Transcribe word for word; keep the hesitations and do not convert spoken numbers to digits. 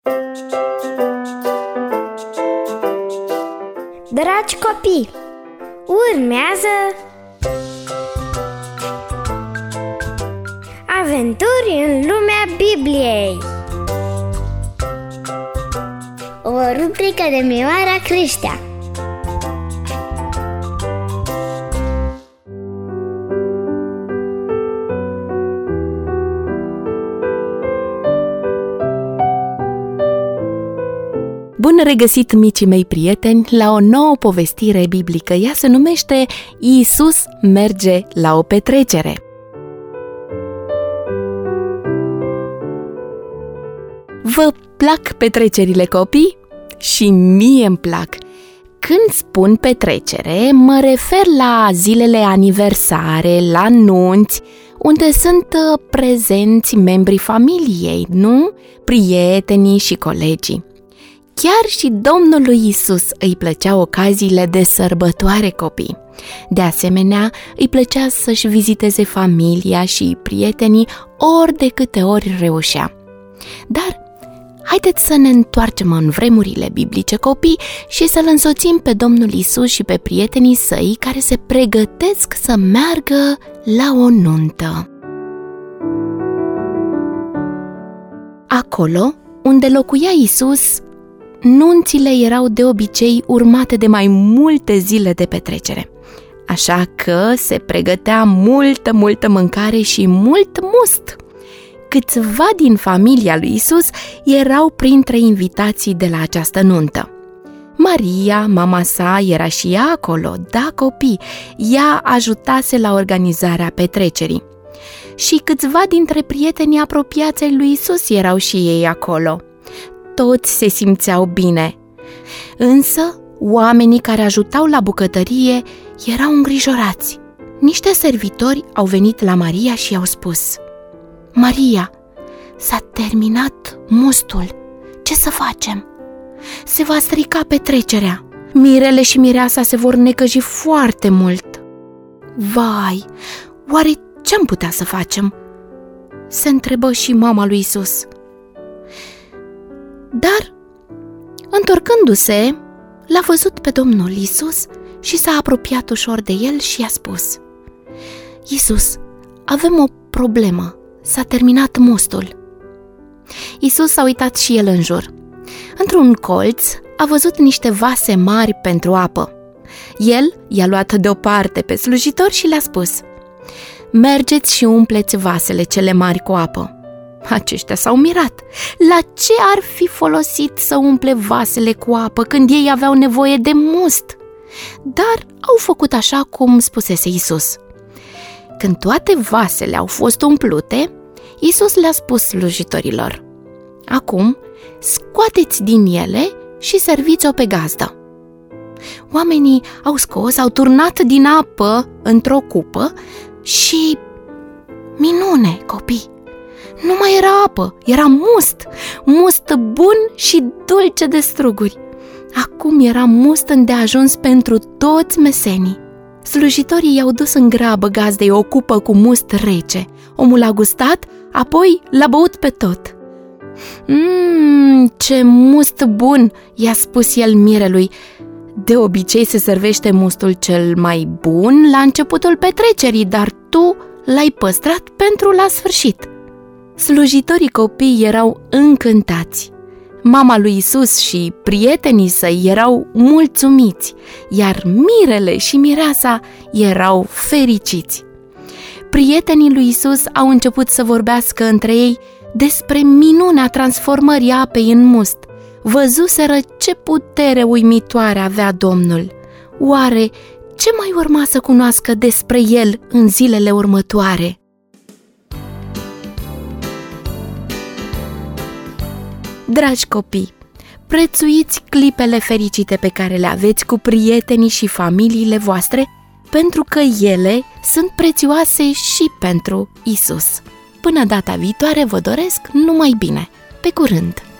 Dragi copii, urmează Aventuri în lumea Bibliei, o rubrică de Mioara Creștea. Bun regăsit, micii mei prieteni, la o nouă povestire biblică. Ea se numește Iisus merge la o petrecere. Vă plac petrecerile, copii? Și mie îmi plac. Când spun petrecere, mă refer la zilele aniversare, la nunți, unde sunt prezenți membrii familiei, nu? Prietenii și colegii. Chiar și Domnului Iisus îi plăceau ocaziile de sărbătoare, copii. De asemenea, îi plăcea să-și viziteze familia și prietenii ori de câte ori reușea. Dar haideți să ne întoarcem în vremurile biblice, copii, și să-L însoțim pe Domnul Iisus și pe prietenii săi care se pregătesc să meargă la o nuntă. Acolo unde locuia Iisus, nunțile erau de obicei urmate de mai multe zile de petrecere, așa că se pregătea multă, multă mâncare și mult must. Câțiva din familia lui Iisus erau printre invitații de la această nuntă. Maria, mama sa, era și ea acolo, da, copii, ea ajutase la organizarea petrecerii. Și câțiva dintre prietenii apropiați ai lui Iisus erau și ei acolo. Toți se simțeau bine, însă oamenii care ajutau la bucătărie erau îngrijorați. Niște servitori au venit la Maria și i-au spus: Maria, s-a terminat mustul, ce să facem? Se va strica petrecerea, mirele și mireasa se vor necăji foarte mult. Vai, oare ce-am putea să facem? Se întrebă și mama lui Iisus. Dar, întorcându-se, l-a văzut pe Domnul Iisus și s-a apropiat ușor de el și i-a spus: Iisus, avem o problemă, s-a terminat mustul. Iisus s-a uitat și el în jur. Într-un colț a văzut niște vase mari pentru apă. El i-a luat deoparte pe slujitor și le-a spus: mergeți și umpleți vasele cele mari cu apă. Aceștia s-au mirat. La ce ar fi folosit să umple vasele cu apă când ei aveau nevoie de must? Dar au făcut așa cum spusese Iisus. Când toate vasele au fost umplute, Iisus le-a spus slujitorilor: acum scoateți din ele și serviți-o pe gazdă. Oamenii au scos, au turnat din apă într-o cupă și, minune, copii, nu mai era apă, era must, must bun și dulce de struguri. Acum era must îndeajuns pentru toți mesenii. Slujitorii i-au dus în grabă gazdei o cupă cu must rece. Omul a gustat, apoi l-a băut pe tot. Mmm, ce must bun, i-a spus el mirelui. De obicei se servește mustul cel mai bun la începutul petrecerii, dar tu l-ai păstrat pentru la sfârșit. Slujitorii copii erau încântați. Mama lui Iisus și prietenii săi erau mulțumiți, iar mirele și mireasa erau fericiți. Prietenii lui Iisus au început să vorbească între ei despre minunea transformării apei în must. Văzuseră ce putere uimitoare avea Domnul. Oare ce mai urma să cunoască despre el în zilele următoare? Dragi copii, prețuiți clipele fericite pe care le aveți cu prietenii și familiile voastre, pentru că ele sunt prețioase și pentru Iisus. Până data viitoare vă doresc numai bine. Pe curând!